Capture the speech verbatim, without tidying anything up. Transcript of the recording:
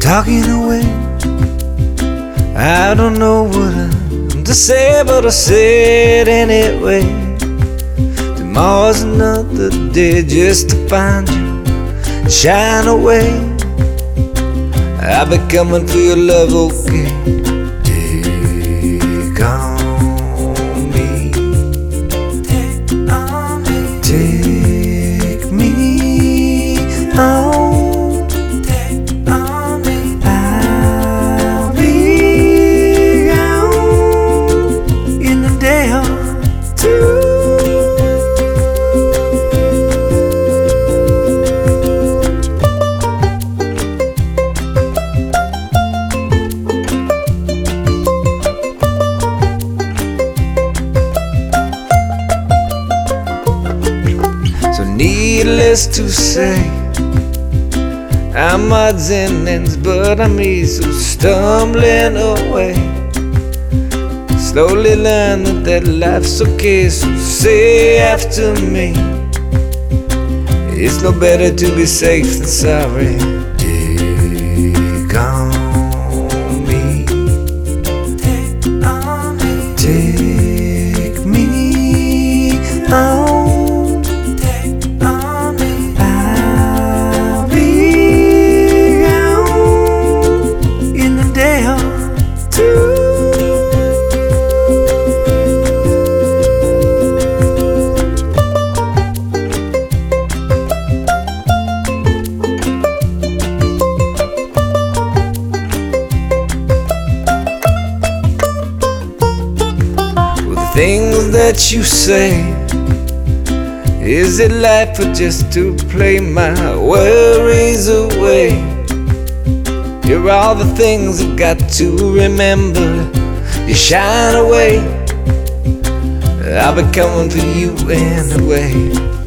talking away. I don't know what I'm to say, but I say it anyway. Tomorrow's another day just to find you and shine away. I'll be coming for your love, okay? Take on me, take on me, take me on. So needless to say, I'm odds and ends, but I'm easy stumbling away. Slowly learning that life's okay, so say after me. It's no better to be safe than sorry. Take on me, take on me, take me on. Things that you say, is it life or just to play my worries away? You're all the things I've got to remember. You shine away, I'll be coming for you anyway.